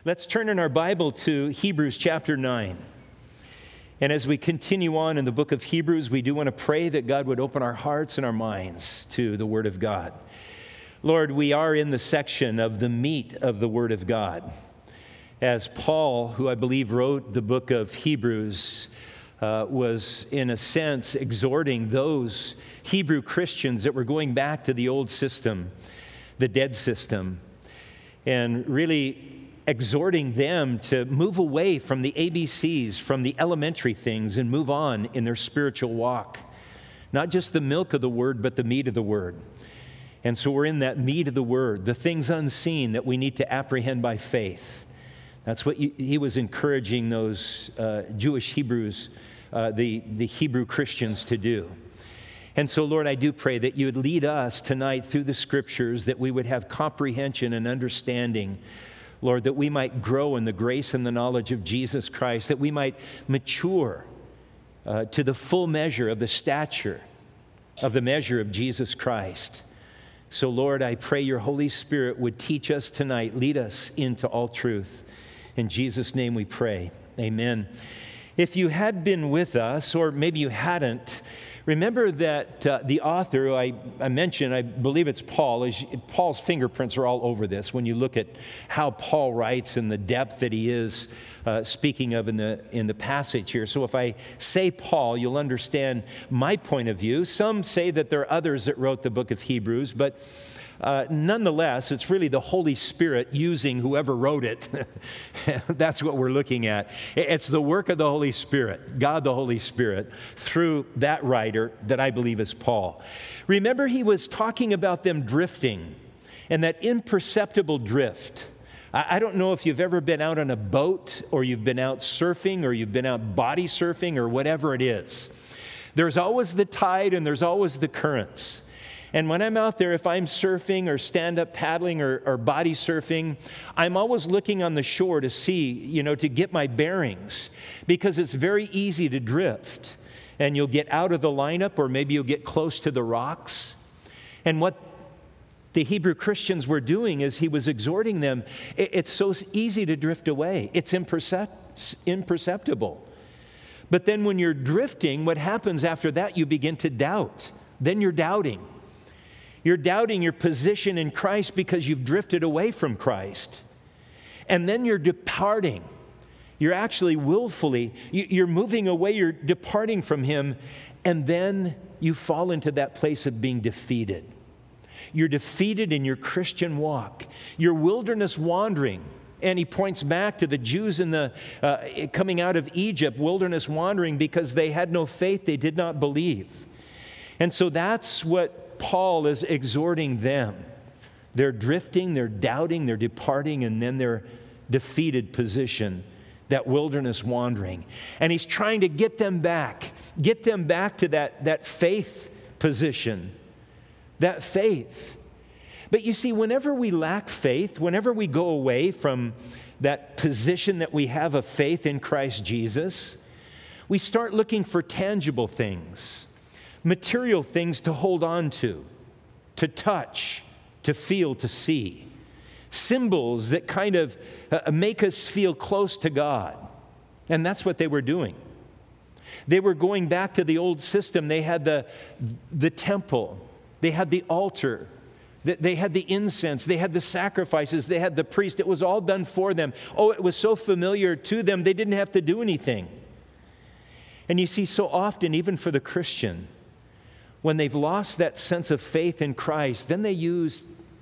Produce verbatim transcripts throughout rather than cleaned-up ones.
Let's turn in our Bible to Hebrews chapter nine. And as we continue on in the book of Hebrews, we do want to pray that God would open our hearts and our minds to the Word of God. Lord, we are in the section of the meat of the Word of God. As Paul, who I believe wrote the book of Hebrews, uh, was in a sense exhorting those Hebrew Christians that were going back to the old system, the dead system, and really exhorting them to move away from the A B Cs, from the elementary things, and move on in their spiritual walk. Not just the milk of the Word, but the meat of the Word. And so we're in that meat of the Word, the things unseen that we need to apprehend by faith. That's what he was encouraging those uh, Jewish Hebrews, uh, the, the Hebrew Christians to do. And so, Lord, I do pray that you would lead us tonight through the Scriptures, that we would have comprehension and understanding, Lord, that we might grow in the grace and the knowledge of Jesus Christ, that we might mature uh, to the full measure of the stature of the measure of Jesus Christ. So, Lord, I pray your Holy Spirit would teach us tonight, lead us into all truth. In Jesus' name we pray. Amen. If you had been with us, or maybe you hadn't, remember that uh, the author who I, I mentioned, I believe it's Paul, is, Paul's fingerprints are all over this when you look at how Paul writes and the depth that he is uh, speaking of in the, in the passage here. So if I say Paul, you'll understand my point of view. Some say that there are others that wrote the book of Hebrews, but Uh, nonetheless, it's really the Holy Spirit using whoever wrote it. That's what we're looking at. It's the work of the Holy Spirit, God the Holy Spirit, through that writer that I believe is Paul. Remember, he was talking about them drifting and that imperceptible drift. I, I don't know if you've ever been out on a boat, or you've been out surfing, or you've been out body surfing, or whatever it is. There's always the tide and there's always the currents. And when I'm out there, if I'm surfing or stand-up paddling or, or body surfing, I'm always looking on the shore to see, you know, to get my bearings, because it's very easy to drift. And you'll get out of the lineup, or maybe you'll get close to the rocks. And what the Hebrew Christians were doing is he was exhorting them, it, it's so easy to drift away. It's impercept- imperceptible. But then when you're drifting, what happens after that? You begin to doubt. Then you're doubting. You're doubting your position in Christ because you've drifted away from Christ. And then you're departing. You're actually willfully, you're moving away, you're departing from Him, and then you fall into that place of being defeated. You're defeated in your Christian walk. You're wilderness wandering. And he points back to the Jews in the uh, coming out of Egypt, wilderness wandering, because they had no faith, they did not believe. And so that's what Paul is exhorting them. They're drifting, they're doubting, they're departing, and then they're defeated position, that wilderness wandering. And he's trying to get them back, get them back to that, that faith position, that faith. But you see, whenever we lack faith, whenever we go away from that position that we have of faith in Christ Jesus, we start looking for tangible things, material things to hold on to, to touch, to feel, to see. Symbols that kind of uh, make us feel close to God. And that's what they were doing. They were going back to the old system. They had the, the temple. They had the altar. They had the incense. They had the sacrifices. They had the priest. It was all done for them. Oh, it was so familiar to them, they didn't have to do anything. And you see, so often, even for the Christian, when they've lost that sense of faith in Christ, then they use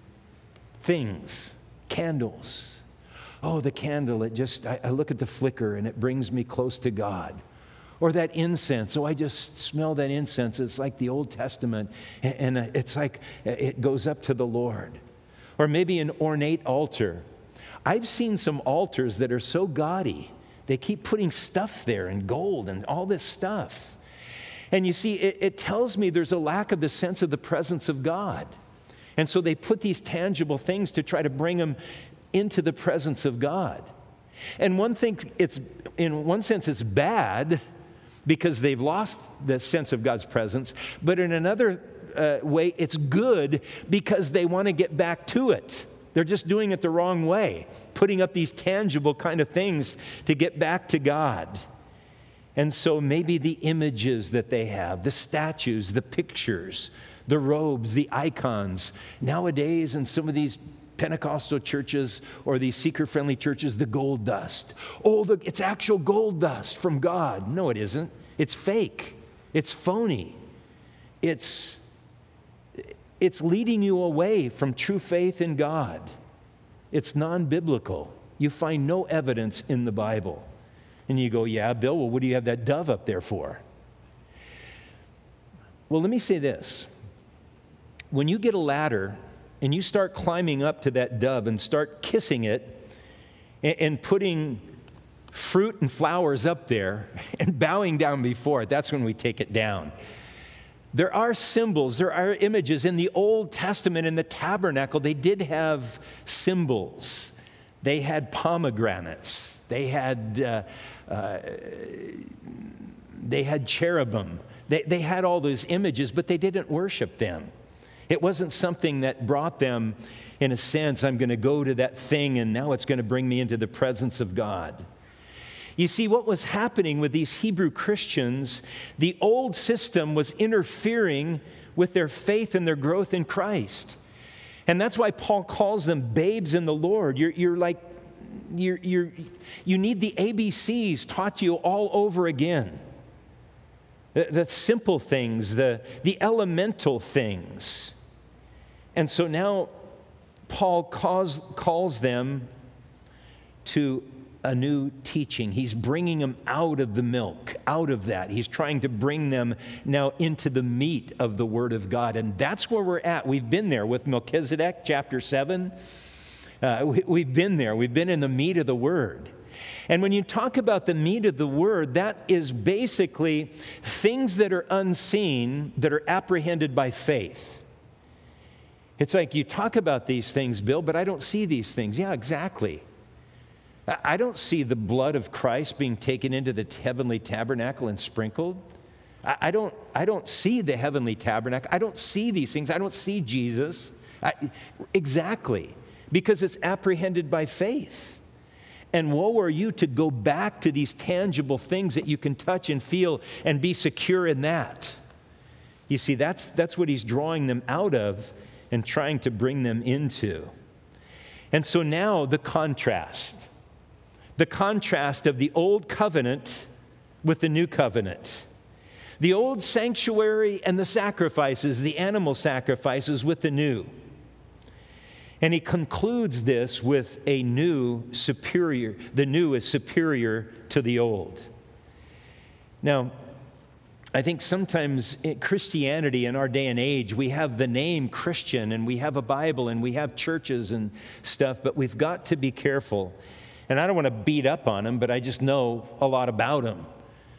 things, candles. Oh, the candle, it just, I, I look at the flicker and it brings me close to God. Or that incense, oh, I just smell that incense. It's like the Old Testament, and, and it's like it goes up to the Lord. Or maybe an ornate altar. I've seen some altars that are so gaudy. They keep putting stuff there and gold and all this stuff. And you see, it, it tells me there's a lack of the sense of the presence of God. And so they put these tangible things to try to bring them into the presence of God. And one thing, it's in one sense, it's bad because they've lost the sense of God's presence. But in another uh, way, it's good because they want to get back to it. They're just doing it the wrong way, putting up these tangible kind of things to get back to God. And so maybe the images that they have, the statues, the pictures, the robes, the icons. Nowadays in some of these Pentecostal churches or these seeker-friendly churches, the gold dust. Oh, the, it's actual gold dust from God. No, it isn't. It's fake. It's phony. It's, it's leading you away from true faith in God. It's non-biblical. You find no evidence in the Bible. And you go, yeah, Bill, well, what do you have that dove up there for? Well, let me say this. When you get a ladder and you start climbing up to that dove and start kissing it and, and putting fruit and flowers up there and bowing down before it, that's when we take it down. There are symbols, there are images. In the Old Testament, in the tabernacle, they did have symbols. They had pomegranates. They had uh, uh, they had cherubim. They, they had all those images, but they didn't worship them. It wasn't something that brought them, in a sense, I'm going to go to that thing and now it's going to bring me into the presence of God. You see, what was happening with these Hebrew Christians, the old system was interfering with their faith and their growth in Christ. And that's why Paul calls them babes in the Lord. You're, you're like, you're, you're, you need the A B Cs taught to you all over again. The, the simple things, the, the elemental things. And so now Paul calls, calls them to a new teaching. He's bringing them out of the milk, out of that. He's trying to bring them now into the meat of the Word of God. And that's where we're at. We've been there with Melchizedek, chapter seven. Uh, we, we've been there. We've been in the meat of the Word. And when you talk about the meat of the Word, that is basically things that are unseen, that are apprehended by faith. It's like, you talk about these things, Bill, but I don't see these things. Yeah, exactly. I don't see the blood of Christ being taken into the heavenly tabernacle and sprinkled. I don't, I don't see the heavenly tabernacle. I don't see these things. I don't see Jesus. I, exactly. Because it's apprehended by faith. And woe are you to go back to these tangible things that you can touch and feel and be secure in that. You see, that's, that's what he's drawing them out of and trying to bring them into. And so now the contrast. The contrast of the old covenant with the new covenant. The old sanctuary and the sacrifices, the animal sacrifices with the new. And he concludes this with a new superior. The new is superior to the old. Now, I think sometimes in Christianity in our day and age, we have the name Christian and we have a Bible and we have churches and stuff, but we've got to be careful. And I don't want to beat up on them, but I just know a lot about them.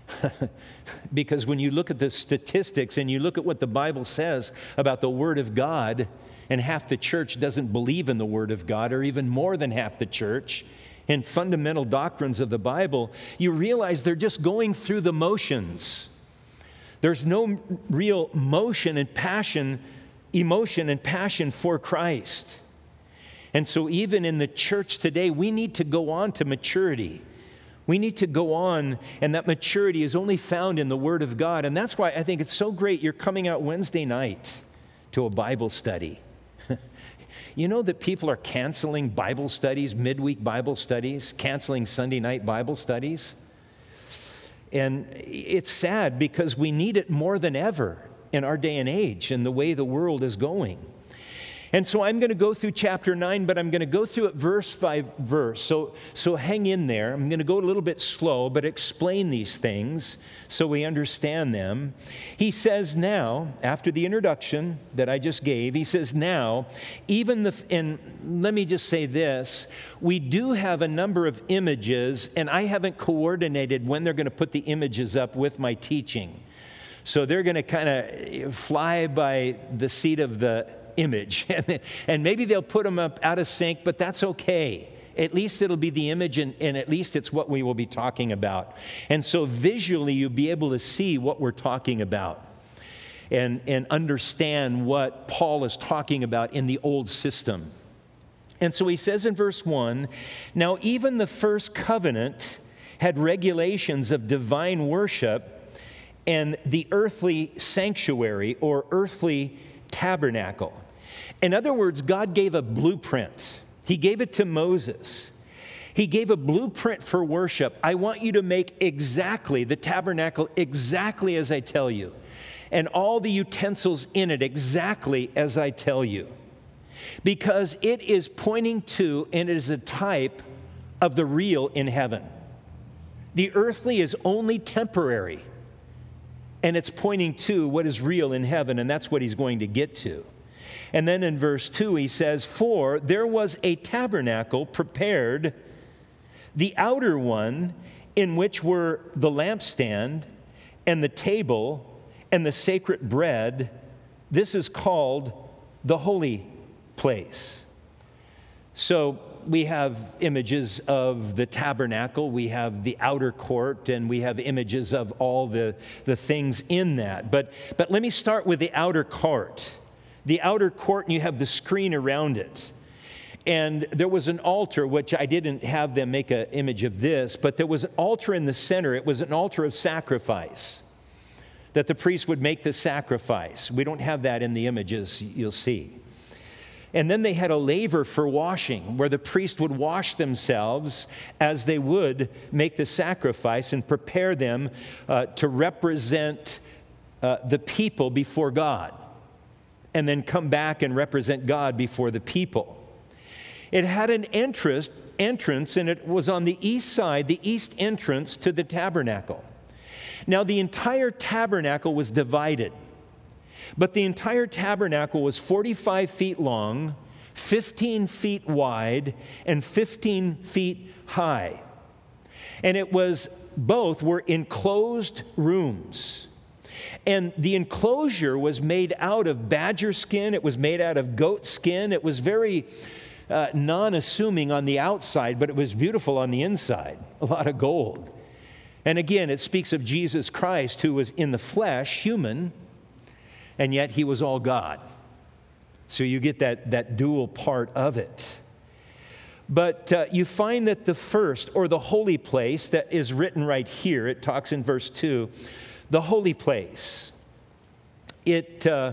Because when you look at the statistics and you look at what the Bible says about the Word of God, and half the church doesn't believe in the Word of God, or even more than half the church, in fundamental doctrines of the Bible, you realize they're just going through the motions. There's no real motion and passion, emotion and passion for Christ. And so even in the church today, we need to go on to maturity. We need to go on, and that maturity is only found in the Word of God. And that's why I think it's so great you're coming out Wednesday night to a Bible study. You know that people are canceling Bible studies, midweek Bible studies, canceling Sunday night Bible studies? And it's sad because we need it more than ever in our day and age and the way the world is going. And so I'm going to go through chapter nine, but I'm going to go through it verse by verse. So, so hang in there. I'm going to go a little bit slow, but explain these things so we understand them. He says now, after the introduction that I just gave, he says now, even the, and let me just say this, we do have a number of images, and I haven't coordinated when they're going to put the images up with my teaching. So they're going to kind of fly by the seat of the image. And maybe they'll put them up out of sync, but that's okay. At least it'll be the image, and, and at least it's what we will be talking about. And so visually, you'll be able to see what we're talking about and, and understand what Paul is talking about in the old system. And so he says in verse one, now even the first covenant had regulations of divine worship and the earthly sanctuary or earthly tabernacle. In other words, God gave a blueprint. He gave it to Moses. He gave a blueprint for worship. I want you to make exactly the tabernacle exactly as I tell you, and all the utensils in it exactly as I tell you, because it is pointing to and it is a type of the real in heaven. The earthly is only temporary, and it's pointing to what is real in heaven, and that's what he's going to get to. And then in verse two, he says, for there was a tabernacle prepared, the outer one, in which were the lampstand and the table and the sacred bread. This is called the holy place. So we have images of the tabernacle, we have the outer court, and we have images of all the, the things in that. But, but let me start with the outer court. The outer court, and you have the screen around it. And there was an altar, which I didn't have them make an image of this, but there was an altar in the center. It was an altar of sacrifice, that the priest would make the sacrifice. We don't have that in the images you'll see. And then they had a laver for washing, where the priest would wash themselves as they would make the sacrifice and prepare them uh, to represent uh, the people before God, and then come back and represent God before the people. It had an entrance, entrance, and it was on the east side, the east entrance to the tabernacle. Now, the entire tabernacle was divided, but the entire tabernacle was forty-five feet long, fifteen feet wide, and fifteen feet high. And it was, both were enclosed rooms. And the enclosure was made out of badger skin. It was made out of goat skin. It was very uh, non-assuming on the outside, but it was beautiful on the inside. A lot of gold. And again, it speaks of Jesus Christ, who was in the flesh, human, and yet he was all God. So you get that, that dual part of it. But uh, you find that the first, or the holy place that is written right here, it talks in verse two, the holy place, it, uh,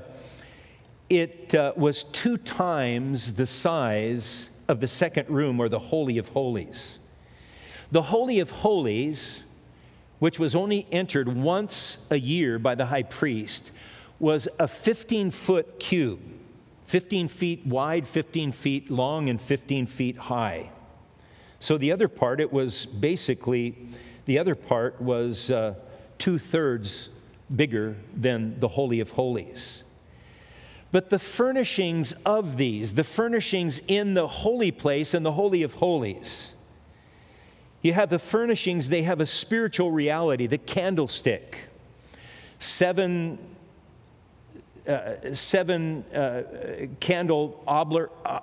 it uh, was two times the size of the second room, or the Holy of Holies. The Holy of Holies, which was only entered once a year by the high priest, was a fifteen-foot cube, fifteen feet wide, fifteen feet long, and fifteen feet high. So the other part, it was basically, the other part was uh, two-thirds bigger than the Holy of Holies. But the furnishings of these, the furnishings in the holy place and the Holy of Holies, you have the furnishings, they have a spiritual reality. The candlestick, seven, uh, seven uh, candle obler, uh,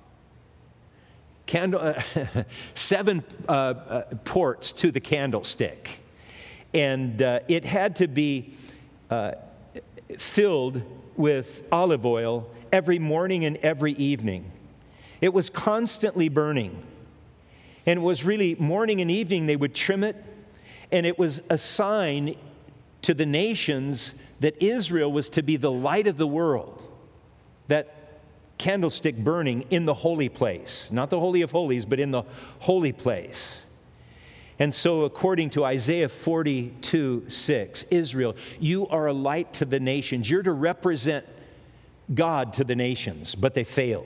candle, uh, seven uh, uh, ports to the candlestick. And uh, it had to be uh, filled with olive oil every morning and every evening. It was constantly burning. And it was really morning and evening they would trim it. And it was a sign to the nations that Israel was to be the light of the world. That candlestick burning in the holy place. Not the Holy of Holies, but in the holy place. And so according to Isaiah forty-two six, Israel, you are a light to the nations. You're to represent God to the nations, but they failed.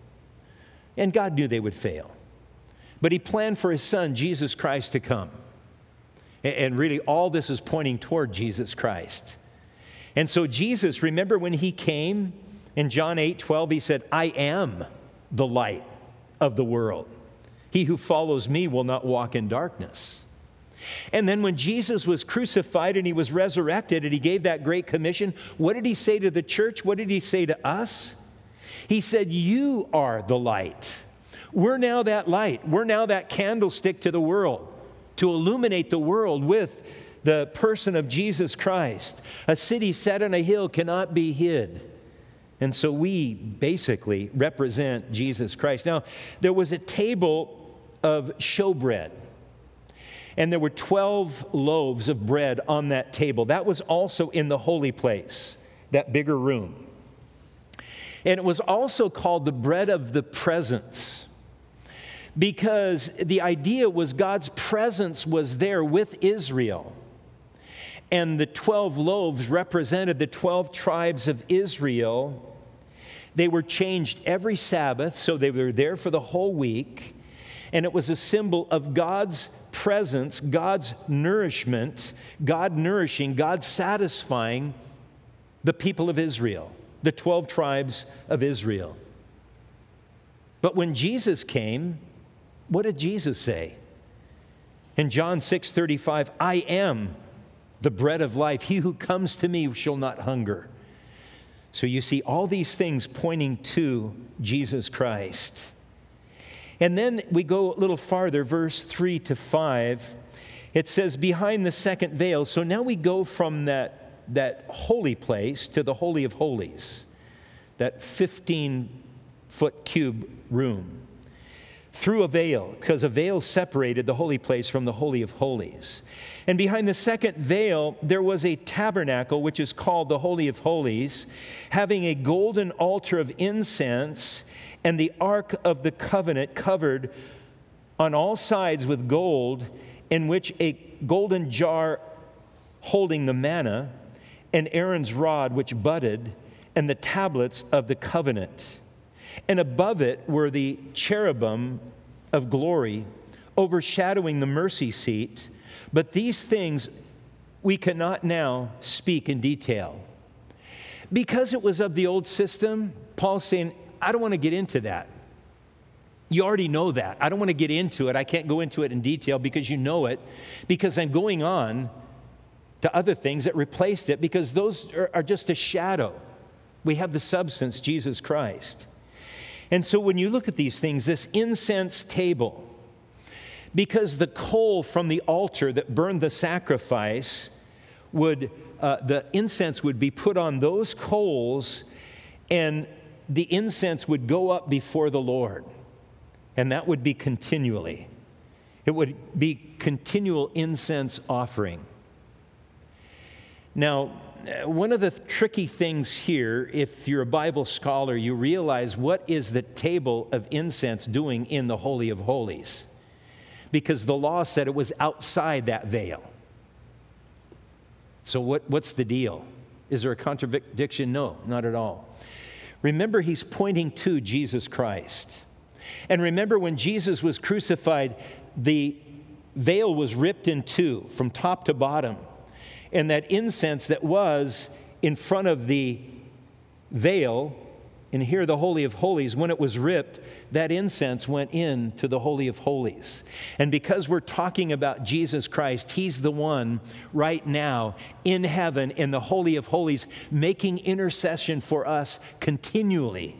And God knew they would fail. But he planned for his son, Jesus Christ, to come. And really all this is pointing toward Jesus Christ. And so Jesus, remember when he came in John eight twelve, he said, I am the light of the world. He who follows me will not walk in darkness. And then when Jesus was crucified and he was resurrected and he gave that great commission, what did he say to the church? What did he say to us? He said, you are the light. We're now that light. We're now that candlestick to the world, to illuminate the world with the person of Jesus Christ. A city set on a hill cannot be hid. And so we basically represent Jesus Christ. Now, there was a table of showbread, and there were twelve loaves of bread on that table. That was also in the holy place, that bigger room. And it was also called the bread of the presence, because the idea was God's presence was there with Israel. And the twelve loaves represented the twelve tribes of Israel. They were changed every Sabbath, so they were there for the whole week. And it was a symbol of God's presence, God's nourishment, God nourishing, God satisfying the people of Israel, the twelve tribes of Israel. But when Jesus came, what did Jesus say? In John six thirty-five, I am the bread of life. He who comes to me shall not hunger. So you see all these things pointing to Jesus Christ. And then we go a little farther, verse three to five. It says, behind the second veil. So now we go from that, that holy place to the Holy of Holies, that fifteen-foot cube room, through a veil, because a veil separated the holy place from the Holy of Holies. And behind the second veil, there was a tabernacle, which is called the Holy of Holies, having a golden altar of incense and the Ark of the Covenant covered on all sides with gold, in which a golden jar holding the manna, and Aaron's rod which budded, and the tablets of the covenant. And above it were the cherubim of glory, overshadowing the mercy seat. But these things we cannot now speak in detail. Because it was of the old system, Paul's saying, I don't want to get into that. You already know that. I don't want to get into it. I can't go into it in detail because you know it, because I'm going on to other things that replaced it, because those are, are just a shadow. We have the substance, Jesus Christ. And so when you look at these things, this incense table, because the coal from the altar that burned the sacrifice would, uh, the incense would be put on those coals, and the incense would go up before the Lord. And that would be continually. It would be continual incense offering. Now, one of the tricky things here, if you're a Bible scholar, you realize what is the table of incense doing in the Holy of Holies? Because the law said it was outside that veil. So what, what's the deal? Is there a contradiction? No, not at all. Remember, he's pointing to Jesus Christ. And remember, when Jesus was crucified, the veil was ripped in two from top to bottom. And that incense that was in front of the veil, and here the Holy of Holies, when it was ripped, that incense went into the Holy of Holies. And because we're talking about Jesus Christ, he's the one right now in heaven in the Holy of Holies making intercession for us continually.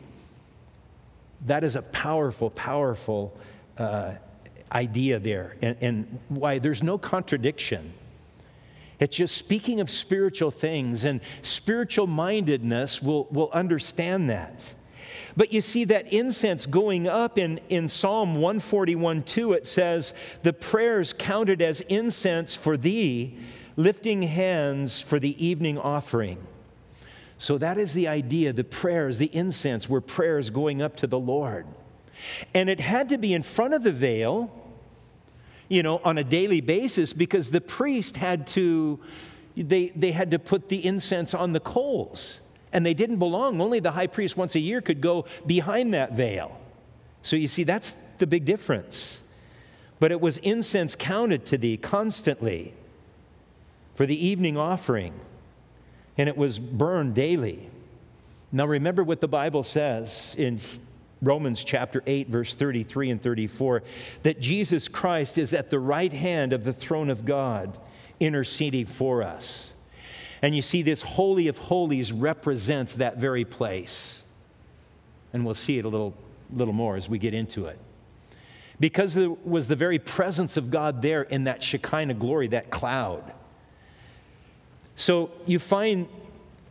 That is a powerful, powerful uh, idea there, and, and why there's no contradiction. It's just speaking of spiritual things, and spiritual mindedness will, will understand that. But you see that incense going up in, in Psalm one forty-one two, it says, the prayers counted as incense for thee, lifting hands for the evening offering. So that is the idea, the prayers, the incense were prayers going up to the Lord. And it had to be in front of the veil, you know, on a daily basis, because the priest had to, they, they had to put the incense on the coals. And they didn't belong. Only the high priest once a year could go behind that veil. So you see, that's the big difference. But it was incense counted to thee constantly for the evening offering. And it was burned daily. Now remember what the Bible says in Romans chapter eight, verse thirty-three and thirty-four, that Jesus Christ is at the right hand of the throne of God, interceding for us. And you see, this Holy of Holies represents that very place. And we'll see it a little, little more as we get into it. Because there was the very presence of God there in that Shekinah glory, that cloud. So you find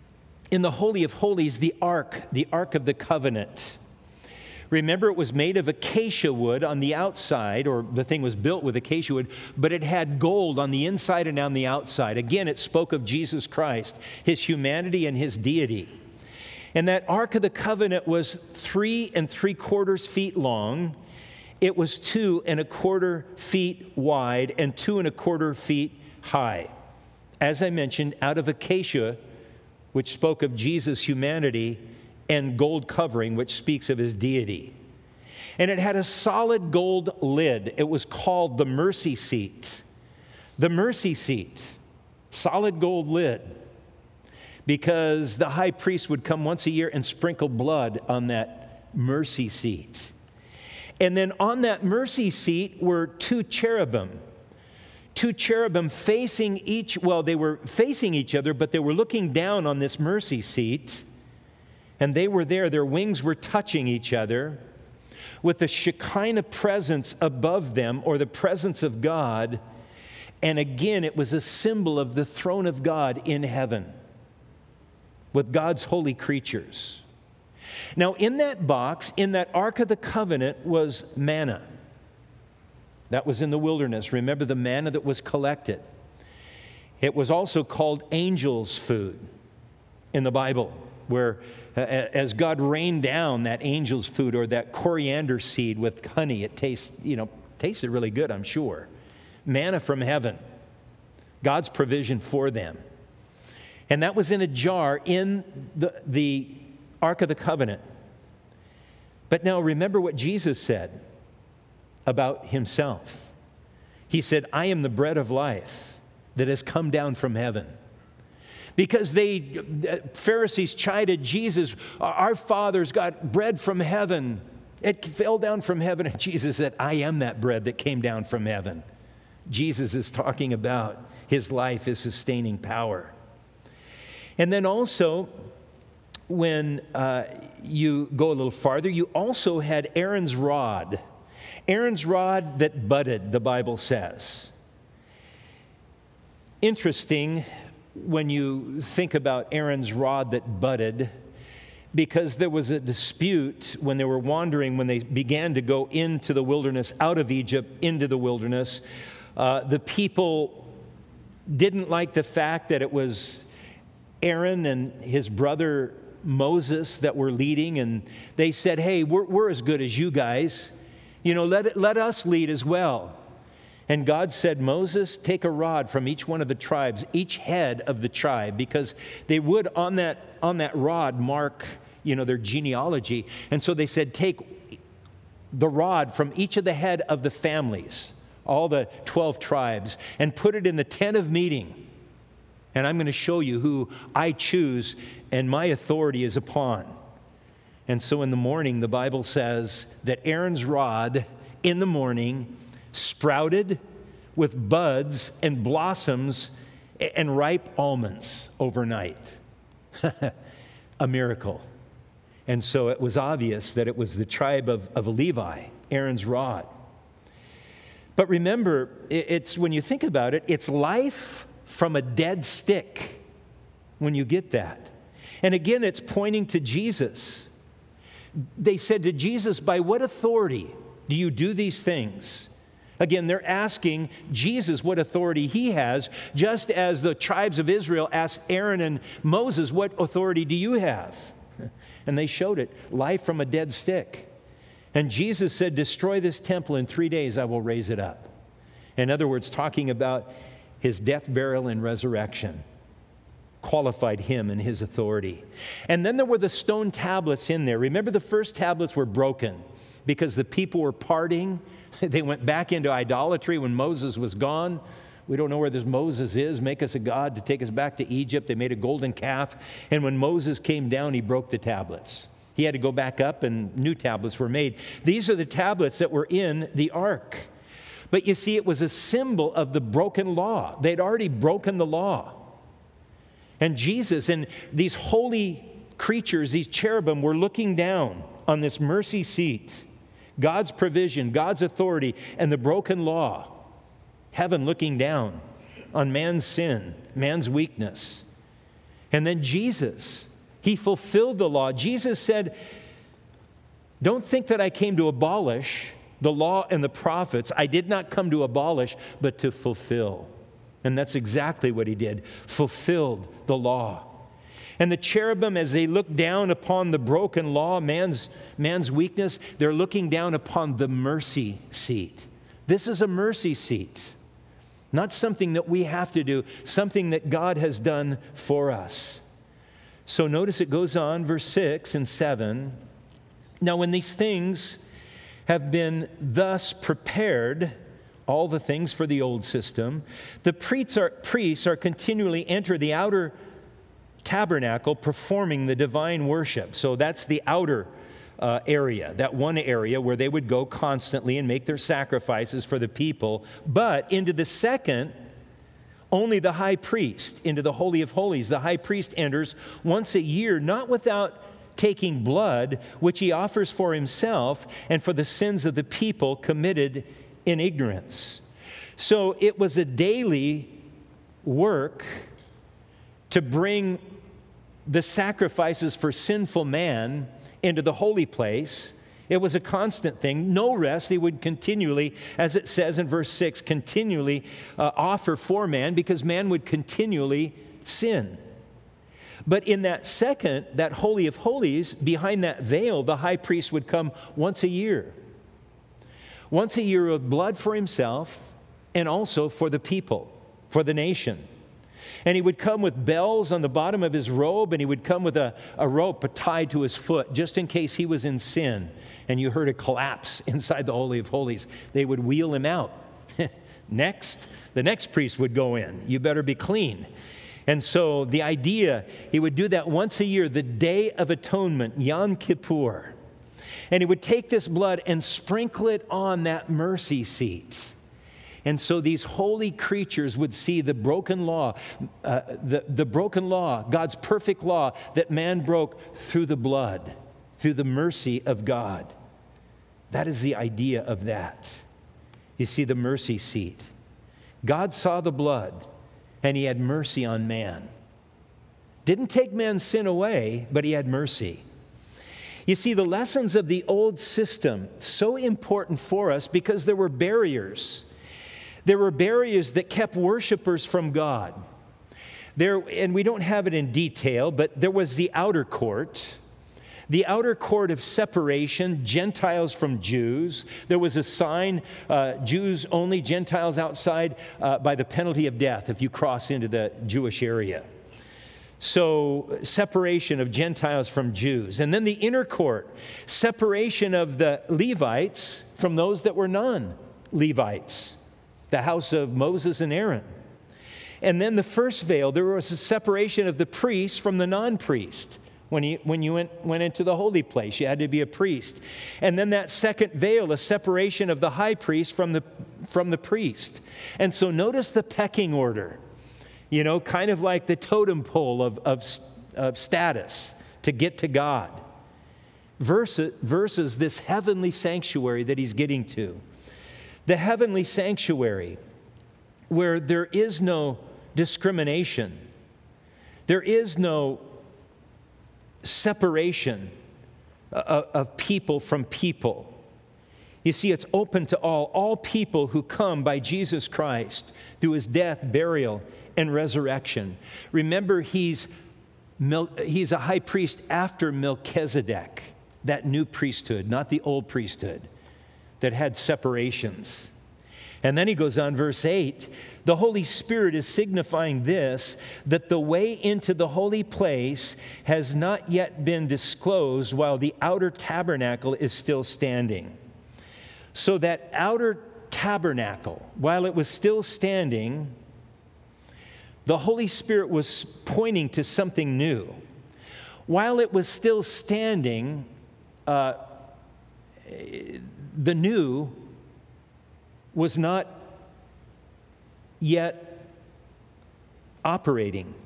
in the Holy of Holies, the Ark, the Ark of the Covenant. Remember, it was made of acacia wood on the outside, or the thing was built with acacia wood, but it had gold on the inside and on the outside. Again, it spoke of Jesus Christ, his humanity and his deity. And that Ark of the Covenant was three and three quarters feet long. It was two and a quarter feet wide and two and a quarter feet high. As I mentioned, out of acacia, which spoke of Jesus' humanity, and gold covering, which speaks of his deity. And it had a solid gold lid. It was called the mercy seat. The mercy seat, solid gold lid, because the high priest would come once a year and sprinkle blood on that mercy seat. And then on that mercy seat were two cherubim. Two cherubim facing each, well, they were facing each other, but they were looking down on this mercy seat. And they were there, their wings were touching each other with the Shekinah presence above them, or the presence of God. And again, it was a symbol of the throne of God in heaven with God's holy creatures. Now, in that box, in that Ark of the Covenant, was manna. That was in the wilderness. Remember the manna that was collected. It was also called angel's food in the Bible, where uh, as God rained down that angel's food, or that coriander seed with honey, it tastes, you know, tasted really good, I'm sure. Manna from heaven, God's provision for them. And that was in a jar in the, the Ark of the Covenant. But now remember what Jesus said about himself. He said, I am the bread of life that has come down from heaven. Because they, Pharisees chided Jesus, our fathers got bread from heaven. It fell down from heaven. And Jesus said, I am that bread that came down from heaven. Jesus is talking about his life, his sustaining power. And then also, when uh, you go a little farther, you also had Aaron's rod. Aaron's rod that budded, the Bible says. Interesting when you think about Aaron's rod that budded, because there was a dispute when they were wandering, when they began to go into the wilderness, out of Egypt, into the wilderness. Uh, the people didn't like the fact that it was Aaron and his brother Moses that were leading, and they said, hey, we're, we're as good as you guys. You know, let, it, let us lead as well. And God said, Moses, take a rod from each one of the tribes, each head of the tribe, because they would on that, on that rod mark, you know, their genealogy. And so they said, take the rod from each of the head of the families, all the twelve tribes, and put it in the tent of meeting. And I'm going to show you who I choose and my authority is upon. And so in the morning, the Bible says that Aaron's rod in the morning sprouted with buds and blossoms and ripe almonds overnight. A miracle. And so it was obvious that it was the tribe of, of Levi, Aaron's rod. But remember, it's when you think about it, it's life from a dead stick when you get that. And again, it's pointing to Jesus. They said to Jesus, by what authority do you do these things? Again, they're asking Jesus what authority he has, just as the tribes of Israel asked Aaron and Moses, what authority do you have? And they showed it, life from a dead stick. And Jesus said, destroy this temple, in three days I will raise it up. In other words, talking about his death, burial, and resurrection qualified him and his authority. And then there were the stone tablets in there. Remember, the first tablets were broken because the people were partying. They went back into idolatry when Moses was gone. We don't know where this Moses is. Make us a god to take us back to Egypt. They made a golden calf. And when Moses came down, he broke the tablets. He had to go back up and new tablets were made. These are the tablets that were in the ark. But you see, it was a symbol of the broken law. They'd already broken the law. And Jesus and these holy creatures, these cherubim, were looking down on this mercy seat. God's provision, God's authority, and the broken law. Heaven looking down on man's sin, man's weakness. And then Jesus, He fulfilled the law. Jesus said, don't think that I came to abolish the law and the prophets. I did not come to abolish, but to fulfill. And that's exactly what he did, fulfilled the law. And the cherubim, as they look down upon the broken law, man's, man's weakness, they're looking down upon the mercy seat. This is a mercy seat, not something that we have to do, something that God has done for us. So notice it goes on, verse six and seven. Now when these things have been thus prepared, all the things for the old system, the priests are, priests are continually enter the outer tabernacle performing the divine worship. So that's the outer uh, area, that one area where they would go constantly and make their sacrifices for the people. But into the second, only the high priest, into the Holy of Holies, the high priest enters once a year, not without taking blood, which he offers for himself and for the sins of the people committed in ignorance. So it was a daily work to bring the sacrifices for sinful man into the holy place. It was a constant thing. No rest. They would continually, as it says in verse six, continually uh, offer for man, because man would continually sin. But in that second, that Holy of Holies, behind that veil, the high priest would come once a year. Once a year with blood for himself and also for the people, for the nation. And he would come with bells on the bottom of his robe, and he would come with a, a rope tied to his foot, just in case he was in sin. And you heard a collapse inside the Holy of Holies. They would wheel him out. Next, the next priest would go in. You better be clean. And so the idea, he would do that once a year, the Day of Atonement, Yom Kippur. And he would take this blood and sprinkle it on that mercy seat. And so these holy creatures would see the broken law, uh, the, the broken law, God's perfect law that man broke through the blood, through the mercy of God. That is the idea of that. You see the mercy seat. God saw the blood, and he had mercy on man. Didn't take man's sin away, but he had mercy. You see, the lessons of the old system, so important for us because there were barriers. There were barriers that kept worshipers from God. There, and we don't have it in detail, but there was the outer court, the outer court of separation, Gentiles from Jews. There was a sign, uh, Jews only, Gentiles outside, uh, by the penalty of death if you cross into the Jewish area. So separation of Gentiles from Jews. And then the inner court, separation of the Levites from those that were non-Levites, the house of Moses and Aaron. And then the first veil, there was a separation of the priest from the non-priest. When you, when you went, went into the holy place, you had to be a priest. And then that second veil, a separation of the high priest from the, from the priest. And so notice the pecking order, you know, kind of like the totem pole of, of, of status to get to God, versus, versus this heavenly sanctuary that he's getting to. The heavenly sanctuary where there is no discrimination, there is no separation of, of people from people. You see, it's open to all, all people who come by Jesus Christ through his death, burial, and resurrection. Remember, he's, he's a high priest after Melchizedek, that new priesthood, not the old priesthood that had separations. And then he goes on, verse eight, the Holy Spirit is signifying this, that the way into the holy place has not yet been disclosed while the outer tabernacle is still standing. So that outer tabernacle, while it was still standing, the Holy Spirit was pointing to something new. While it was still standing, uh, the new was not yet operating.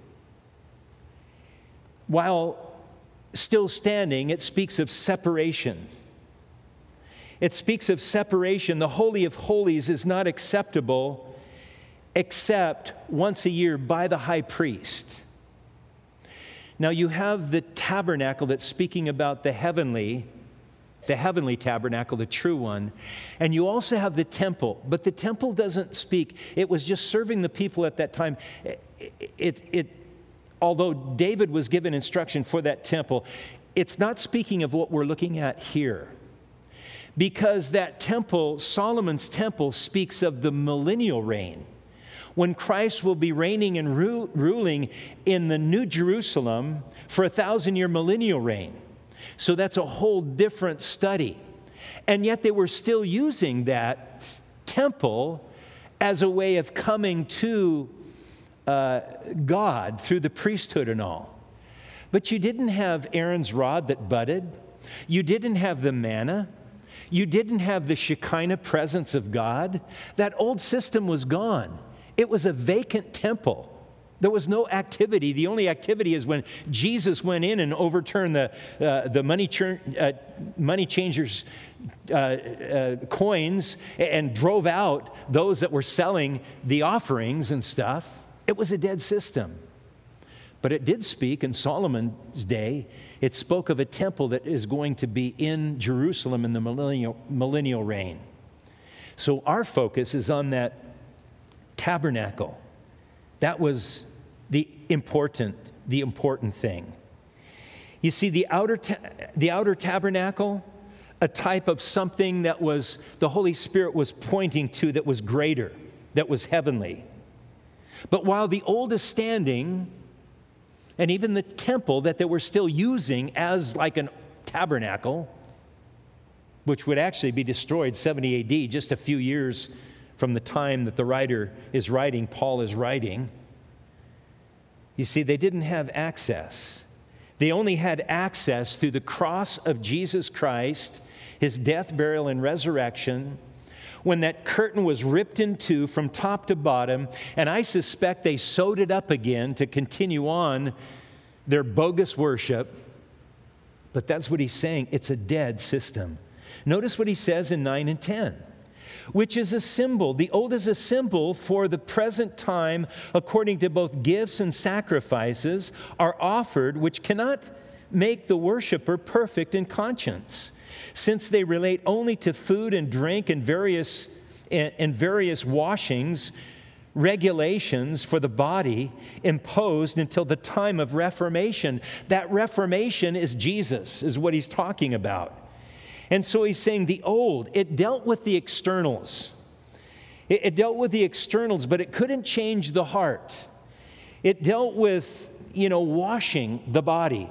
While still standing, it speaks of separation. It speaks of separation. The Holy of Holies is not acceptable except once a year by the high priest. Now you have the tabernacle that's speaking about the heavenly, the heavenly tabernacle, the true one. And you also have the temple, but the temple doesn't speak. It was just serving the people at that time. It, it, it although David was given instruction for that temple, it's not speaking of what we're looking at here. Because that temple, Solomon's temple, speaks of the millennial reign, when Christ will be reigning and ru- ruling in the New Jerusalem for a thousand-year millennial reign. So that's a whole different study. And yet they were still using that temple as a way of coming to uh, God through the priesthood and all. But you didn't have Aaron's rod that budded. You didn't have the manna. You didn't have the Shekinah presence of God. That old system was gone. It was a vacant temple. There was no activity. The only activity is when Jesus went in and overturned the uh, the money chur- uh, money changers' uh, uh, coins and drove out those that were selling the offerings and stuff. It was a dead system. But it did speak in Solomon's day. It spoke of a temple that is going to be in Jerusalem in the millennial, millennial reign. So our focus is on that tabernacle. That was the important, the important thing. You see, the outer, ta- the outer tabernacle, a type of something that was the Holy Spirit was pointing to that was greater, that was heavenly. But while the old is standing, and even the temple that they were still using as like a tabernacle, which would actually be destroyed seventy A D, just a few years from the time that the writer is writing, Paul is writing. You see, they didn't have access. They only had access through the cross of Jesus Christ, his death, burial, and resurrection, when that curtain was ripped in two from top to bottom, and I suspect they sewed it up again to continue on their bogus worship. But that's what he's saying. It's a dead system. Notice what he says in nine and ten. Which is a symbol. The old is a symbol for the present time, according to both gifts and sacrifices are offered, which cannot make the worshiper perfect in conscience, since they relate only to food and drink and various and various washings, regulations for the body imposed until the time of Reformation. That Reformation is Jesus, is what he's talking about. And so he's saying the old, it dealt with the externals. It, it dealt with the externals, but it couldn't change the heart. It dealt with, you know, washing the body,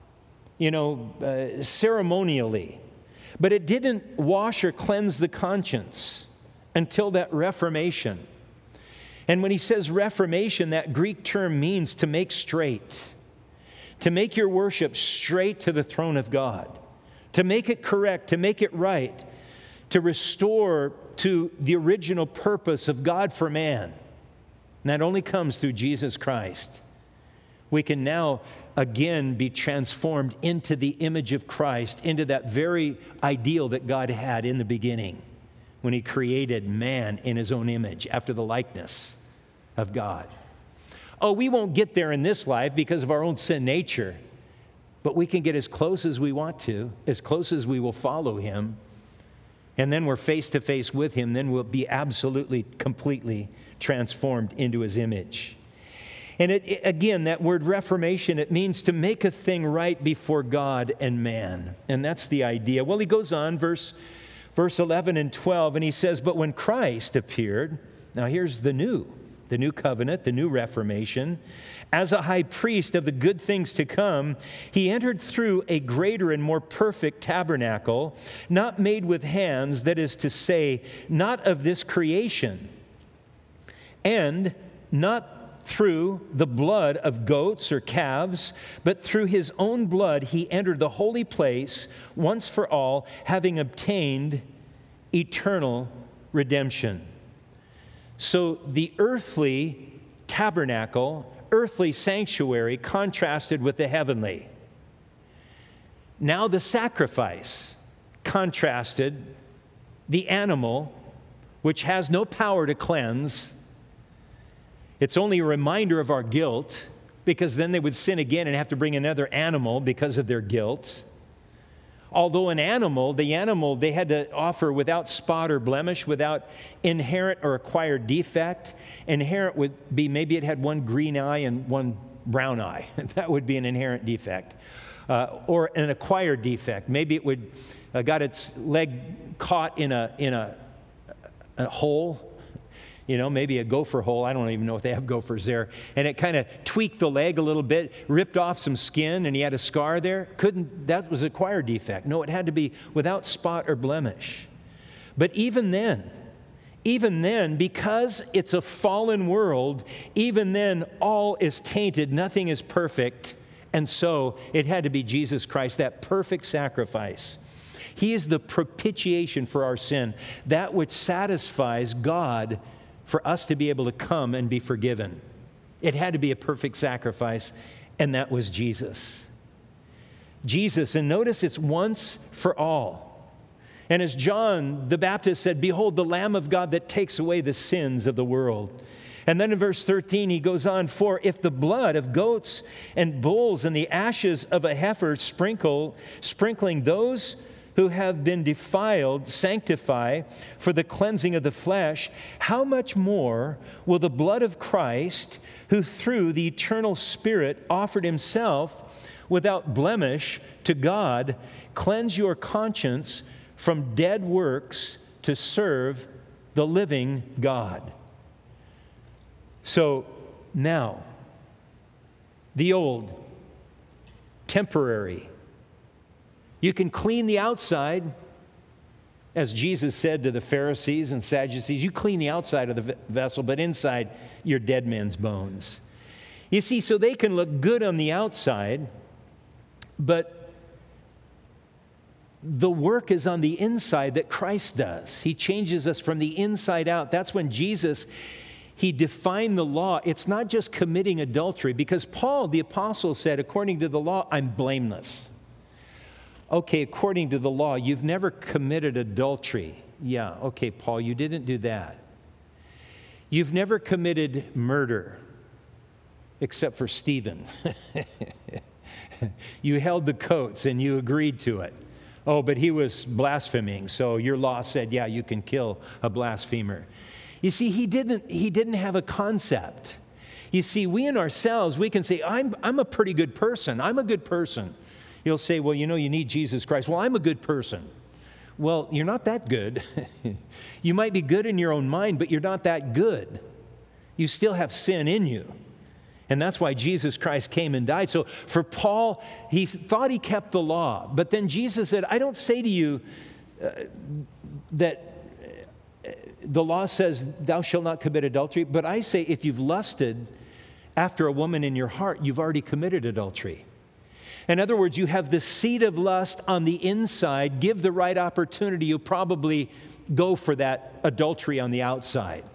you know, uh, ceremonially. But it didn't wash or cleanse the conscience until that Reformation. And when he says Reformation, that Greek term means to make straight, to make your worship straight to the throne of God. To make it correct, to make it right, to restore to the original purpose of God for man. And that only comes through Jesus Christ. We can now again be transformed into the image of Christ, into that very ideal that God had in the beginning when he created man in his own image, after the likeness of God. Oh, we won't get there in this life because of our own sin nature. But we can get as close as we want to, as close as we will follow him. And then we're face to face with him. Then we'll be absolutely, completely transformed into his image. And it, it, again, that word reformation, it means to make a thing right before God and man. And that's the idea. Well, he goes on, verse, verse eleven and twelve, and he says, but when Christ appeared, now here's the new, the new covenant, the new reformation, as a high priest of the good things to come, he entered through a greater and more perfect tabernacle, not made with hands, that is to say, not of this creation, and not through the blood of goats or calves, but through his own blood he entered the holy place once for all, having obtained eternal redemption. So the earthly tabernacle, earthly sanctuary contrasted with the heavenly. Now the sacrifice contrasted the animal, which has no power to cleanse. It's only a reminder of our guilt. because then they would sin again and have to bring another animal because of their guilt. Although an animal, the animal, they had to offer without spot or blemish, without inherent or acquired defect. Inherent would be maybe it had one green eye and one brown eye. That would be an inherent defect. Uh, or an acquired defect. Maybe it would uh, got its leg caught in a in a, a hole. You know, maybe a gopher hole. I don't even know if they have gophers there. And it kind of tweaked the leg a little bit, ripped off some skin, and he had a scar there. Couldn't, that was an acquired defect. No, it had to be without spot or blemish. But even then, even then, because it's a fallen world, even then all is tainted. Nothing is perfect. And so it had to be Jesus Christ, that perfect sacrifice. He is the propitiation for our sin, that which satisfies God for us to be able to come and be forgiven. It had to be a perfect sacrifice, and that was Jesus. Jesus, and notice it's once for all. And as John the Baptist said, "Behold, the Lamb of God that takes away the sins of the world." And then in verse thirteen, he goes on, "For if the blood of goats and bulls and the ashes of a heifer sprinkle, sprinkling those who have been defiled sanctify for the cleansing of the flesh, how much more will the blood of Christ, who through the eternal Spirit offered himself without blemish to God, cleanse your conscience from dead works to serve the living God?" So now, the old, temporary. You can clean the outside, as Jesus said to the Pharisees and Sadducees. You clean the outside of the vessel, but inside, you're dead man's bones. You see, so they can look good on the outside, but the work is on the inside that Christ does. He changes us from the inside out. That's when Jesus, he defined the law. It's not just committing adultery, because Paul, the apostle, said, according to the law, I'm blameless. Okay, according to the law, you've never committed adultery. Yeah, okay, Paul, you didn't do that. You've never committed murder, except for Stephen. You held the coats and you agreed to it. Oh, but he was blaspheming, so your law said, yeah, you can kill a blasphemer. You see, he didn't, he didn't have a concept. You see, we in ourselves, we can say, I'm, I'm a pretty good person. I'm a good person. You'll say, well, you know, you need Jesus Christ. Well, I'm a good person. Well, you're not that good. You might be good in your own mind, but you're not that good. You still have sin in you. And that's why Jesus Christ came and died. So for Paul, he thought he kept the law. But then Jesus said, I don't say to you uh, that uh, the law says thou shalt not commit adultery, but I say if you've lusted after a woman in your heart, you've already committed adultery. In other words, you have the seed of lust on the inside. Give the right opportunity, you'll probably go for that adultery on the outside.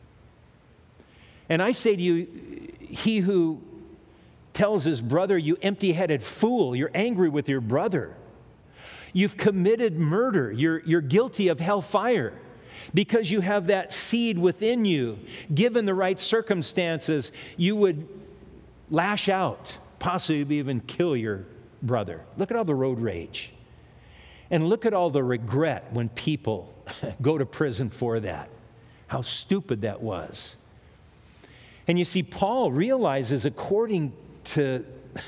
And I say to you, he who tells his brother, you empty-headed fool, you're angry with your brother. You've committed murder. You're, you're guilty of hellfire because you have that seed within you. Given the right circumstances, you would lash out, possibly even kill your brother. Look at all the road rage. And look at all the regret when people go to prison for that. How stupid that was. And you see, Paul realizes according to,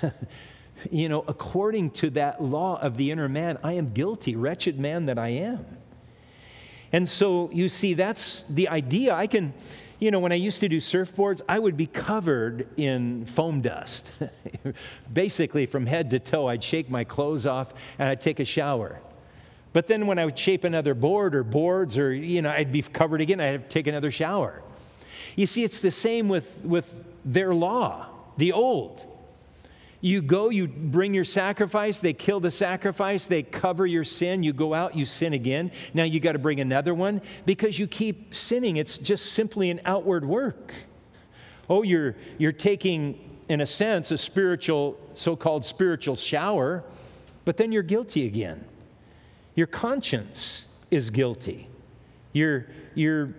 you know, according to that law of the inner man, I am guilty, wretched man that I am. And so you see, that's the idea. I can, you know, when I used to do surfboards, I would be covered in foam dust. Basically from head to toe, I'd shake my clothes off and I'd take a shower. But then when I would shape another board or boards or, you know, I'd be covered again, I'd have to take another shower. You see, it's the same with, with their law, the old. You go, you bring your sacrifice, they kill the sacrifice, they cover your sin, you go out, you sin again. Now you got to bring another one because you keep sinning. It's just simply an outward work. Oh, you're, you're taking, in a sense, a spiritual, so-called spiritual shower, but then you're guilty again. Your conscience is guilty. You're, you're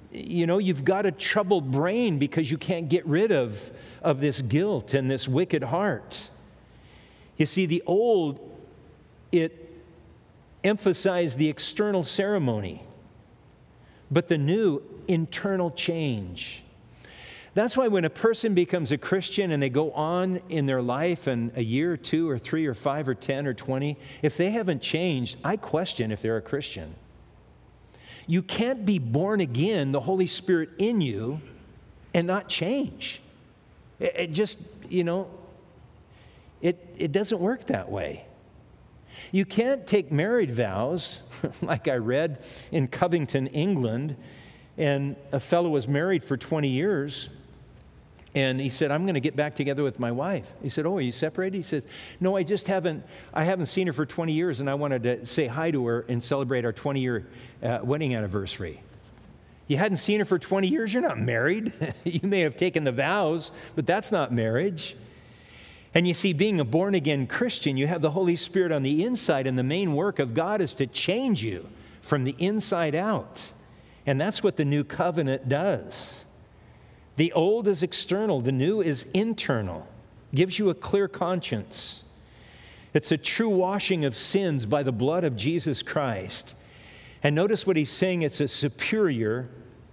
you know, you've got a troubled brain because you can't get rid of, of this guilt and this wicked heart. You see, the old, it emphasized the external ceremony, but the new, internal change. That's why when a person becomes a Christian and they go on in their life and a year or two or three or five or ten or twenty, if they haven't changed, I question if they're a Christian. You can't be born again, the Holy Spirit in you, and not change. It, it just, you know, it, it doesn't work that way. You can't take married vows, like I read in Covington, England, and a fellow was married for twenty years, and he said, I'm going to get back together with my wife. He said, oh, are you separated? He says, no, I just haven't, I haven't seen her for twenty years, and I wanted to say hi to her and celebrate our twenty-year uh, wedding anniversary. You hadn't seen her for twenty years, you're not married. You may have taken the vows, but that's not marriage. And you see, being a born-again Christian, you have the Holy Spirit on the inside, and the main work of God is to change you from the inside out. And that's what the new covenant does. The old is external, the new is internal. Gives you a clear conscience. It's a true washing of sins by the blood of Jesus Christ. And notice what he's saying, it's a superior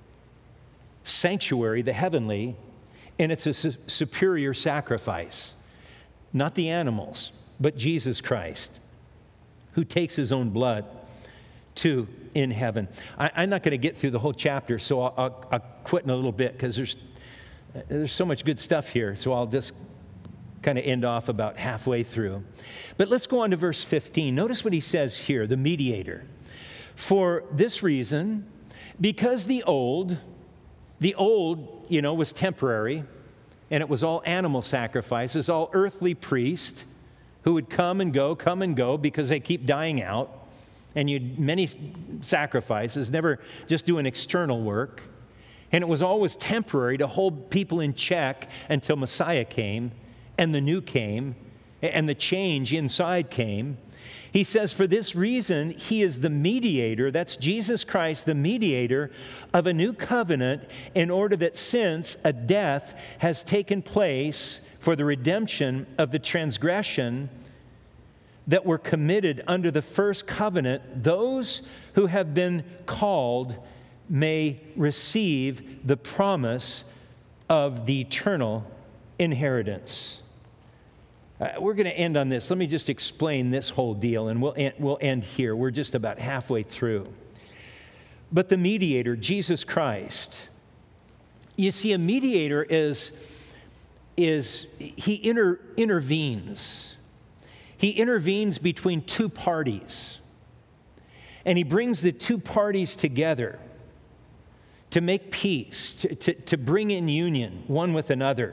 sanctuary, the heavenly, and it's a su- superior sacrifice. Not the animals, but Jesus Christ, who takes his own blood to in heaven. I, I'm not going to get through the whole chapter, so I'll, I'll, I'll quit in a little bit because there's there's so much good stuff here. So I'll just kind of end off about halfway through. But let's go on to verse fifteen. Notice what he says here, the mediator. For this reason, because the old, the old, you know, was temporary, and it was all animal sacrifices, all earthly priests who would come and go, come and go because they keep dying out. And you many sacrifices, never just doing external work. And it was always temporary to hold people in check until Messiah came and the new came and the change inside came. He says, for this reason, he is the mediator, that's Jesus Christ, the mediator of a new covenant, in order that since a death has taken place for the redemption of the transgression that were committed under the first covenant, those who have been called may receive the promise of the eternal inheritance. Uh, we're going to end on this. Let me just explain this whole deal, and we'll end, we'll end here. We're just about halfway through. But the mediator, Jesus Christ, you see, a mediator is, is he inter, intervenes. He intervenes between two parties, and he brings the two parties together to make peace, to, to, to bring in union one with another.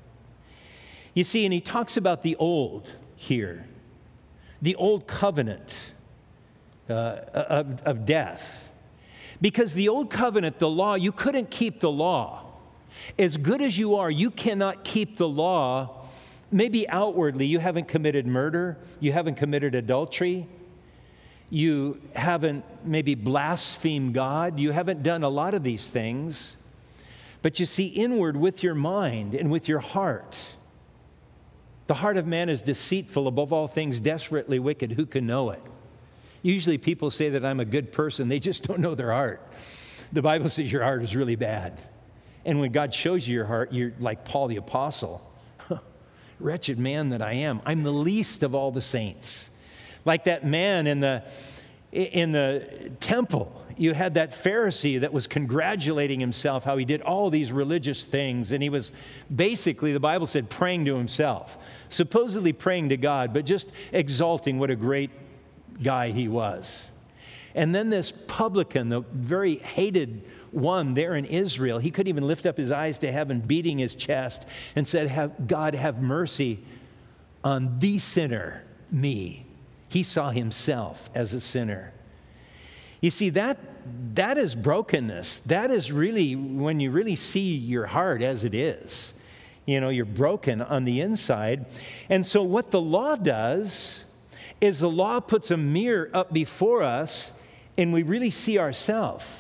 You see, and he talks about the old here, the old covenant uh, of, of death. Because the old covenant, the law, you couldn't keep the law. As good as you are, you cannot keep the law. Maybe outwardly, you haven't committed murder, you haven't committed adultery, you haven't maybe blasphemed God, you haven't done a lot of these things. But you see, inward with your mind and with your heart, the heart of man is deceitful above all things, desperately wicked. Who can know it? Usually people say that I'm a good person. They just don't know their heart. The Bible says your heart is really bad. And when God shows you your heart, you're like Paul the Apostle. Wretched man that I am. I'm the least of all the saints. Like that man in the, in the temple. You had that Pharisee that was congratulating himself how he did all these religious things. And he was basically, the Bible said, praying to himself. Supposedly praying to God, but just exalting what a great guy he was. And then this publican, the very hated one there in Israel, he couldn't even lift up his eyes to heaven, beating his chest, and said, have, God, have mercy on the sinner, me. He saw himself as a sinner. You see, that that is brokenness. That is really when you really see your heart as it is. You know, you're broken on the inside. And so what the law does is the law puts a mirror up before us, and we really see ourselves.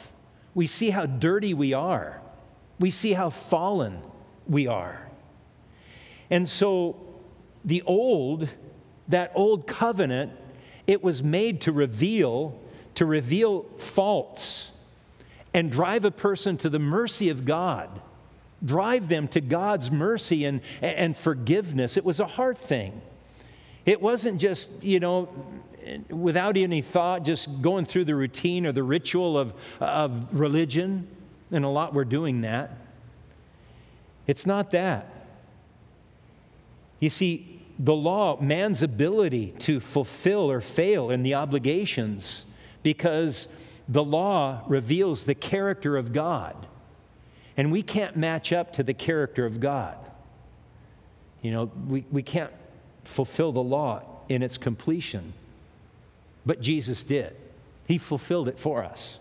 We see how dirty we are. We see how fallen we are. And so the old, that old covenant, it was made to reveal, to reveal faults and drive a person to the mercy of God. Drive them to God's mercy and, and forgiveness. It was a hard thing. It wasn't just, you know, without any thought, just going through the routine or the ritual of, of religion. And a lot we're doing that. It's not that. You see, the law, man's ability to fulfill or fail in the obligations, because the law reveals the character of God. And we can't match up to the character of God. You know, we, we can't fulfill the law in its completion. But Jesus did. He fulfilled it for us.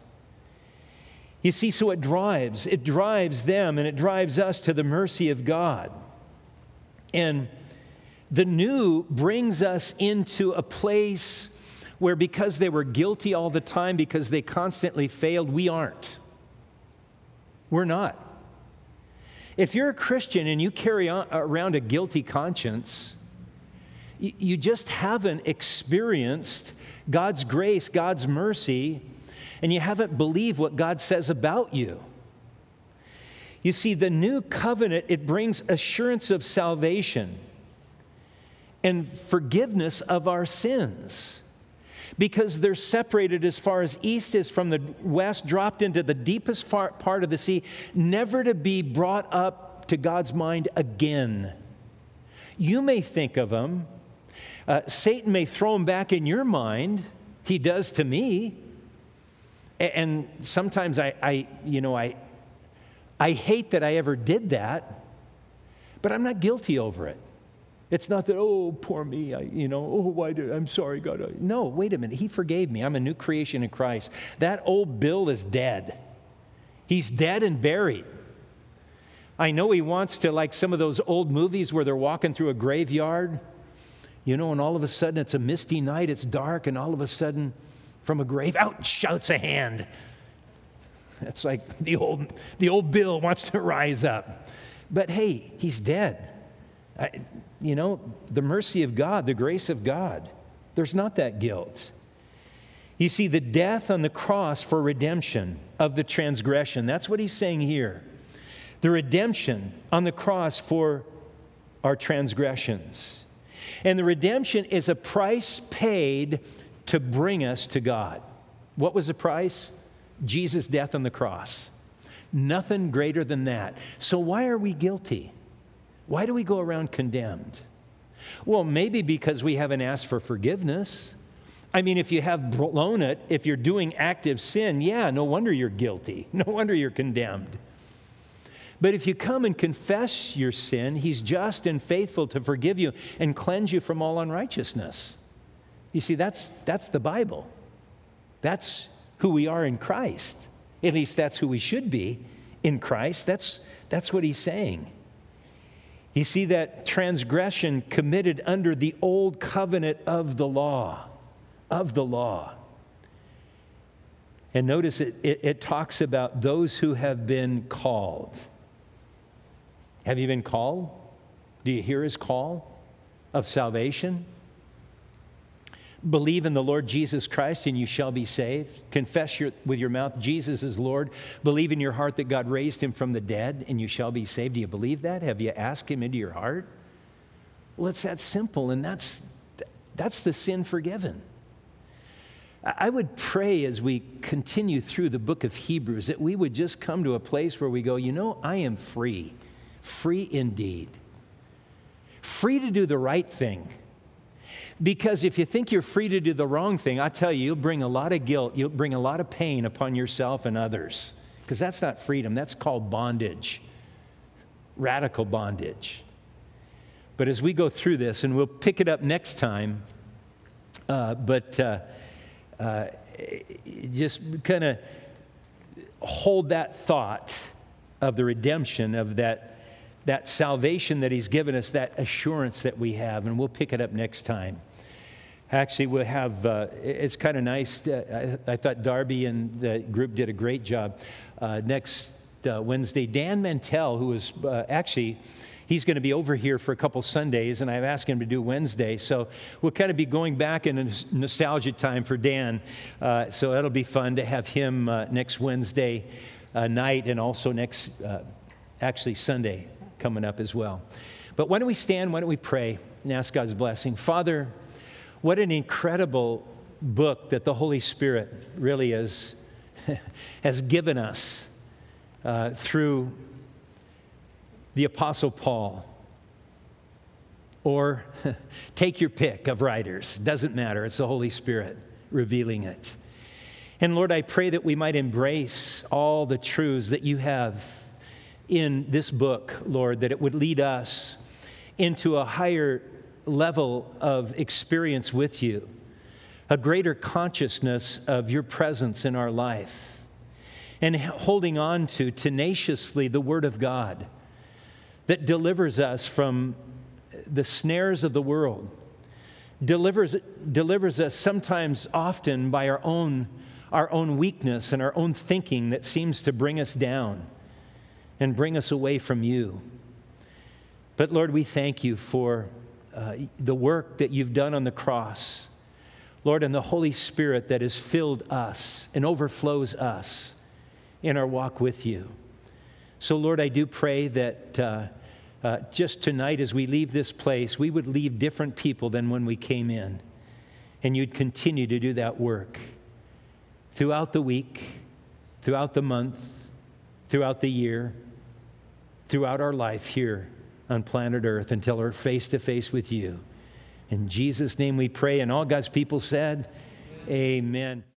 You see, so it drives, it drives them and it drives us to the mercy of God. And the new brings us into a place where, because they were guilty all the time, because they constantly failed, we aren't. We're not. If you're a Christian and you carry on, around a guilty conscience, you, you just haven't experienced God's grace, God's mercy, and you haven't believed what God says about you. You see, the new covenant, it brings assurance of salvation and forgiveness of our sins, because they're separated as far as east is from the west, dropped into the deepest part, part of the sea, never to be brought up to God's mind again. You may think of them. Uh, Satan may throw them back in your mind. He does to me. And sometimes I, I you know, I, I hate that I ever did that, but I'm not guilty over it. It's not that, oh, poor me, I, you know, oh, why did, I'm sorry, God. No, wait a minute. He forgave me. I'm a new creation in Christ. That old Bill is dead. He's dead and buried. I know he wants to, like some of those old movies where they're walking through a graveyard, you know, and all of a sudden it's a misty night, it's dark, and all of a sudden from a grave, out shouts a hand. That's like the old, the old Bill wants to rise up. But hey, he's dead. I, you know, the mercy of God, the grace of God, there's not that guilt. You see, the death on the cross for redemption of the transgression, that's what he's saying here. The redemption on the cross for our transgressions. And the redemption is a price paid to bring us to God. What was the price? Jesus' death on the cross. Nothing greater than that. So why are we guilty? Why do we go around condemned? Well, maybe because we haven't asked for forgiveness. I mean, if you have blown it, if you're doing active sin, yeah, no wonder you're guilty. No wonder you're condemned. But if you come and confess your sin, he's just and faithful to forgive you and cleanse you from all unrighteousness. You see, that's, that's the Bible. That's who we are in Christ. At least that's who we should be in Christ. That's, that's what he's saying. You see, that transgression committed under the old covenant of the law, of the law. And notice it, it, it talks about those who have been called. Have you been called? Do you hear his call of salvation? Believe in the Lord Jesus Christ and you shall be saved. Confess your, with your mouth Jesus is Lord. Believe in your heart that God raised him from the dead and you shall be saved. Do you believe that? Have you asked him into your heart? Well, it's that simple, and that's, that's the sin forgiven. I would pray as we continue through the book of Hebrews that we would just come to a place where we go, you know, I am free, free indeed. Free to do the right thing. Because if you think you're free to do the wrong thing, I tell you, you'll bring a lot of guilt, you'll bring a lot of pain upon yourself and others. Because that's not freedom, that's called bondage, radical bondage. But as we go through this, and we'll pick it up next time, uh, but uh, uh, just kind of hold that thought of the redemption, of that, that salvation that he's given us, that assurance that we have, and we'll pick it up next time. Actually, we'll have, uh, it's kind of nice. Uh, I, I thought Darby and the group did a great job. Uh, next uh, Wednesday, Dan Mantell, who was uh, actually, he's going to be over here for a couple Sundays, and I've asked him to do Wednesday. So we'll kind of be going back in a nostalgia time for Dan. Uh, so it'll be fun to have him uh, next Wednesday uh, night, and also next, uh, actually Sunday coming up as well. But why don't we stand, why don't we pray and ask God's blessing. Father, what an incredible book that the Holy Spirit really is, has given us uh, through the Apostle Paul. Or take your pick of writers. Doesn't matter. It's the Holy Spirit revealing it. And Lord, I pray that we might embrace all the truths that you have in this book, Lord, that it would lead us into a higher level of experience with you, a greater consciousness of your presence in our life, and holding on to tenaciously the Word of God that delivers us from the snares of the world, delivers, delivers us sometimes often by our own, our own weakness and our own thinking that seems to bring us down and bring us away from you. But Lord, we thank you for uh, the work that you've done on the cross, Lord, and the Holy Spirit that has filled us and overflows us in our walk with you. So Lord, I do pray that uh, uh, just tonight as we leave this place, we would leave different people than when we came in. And you'd continue to do that work throughout the week, throughout the month, throughout the year, throughout our life here on planet Earth until we're face to face with you. In Jesus' name we pray, and all God's people said, amen. Amen.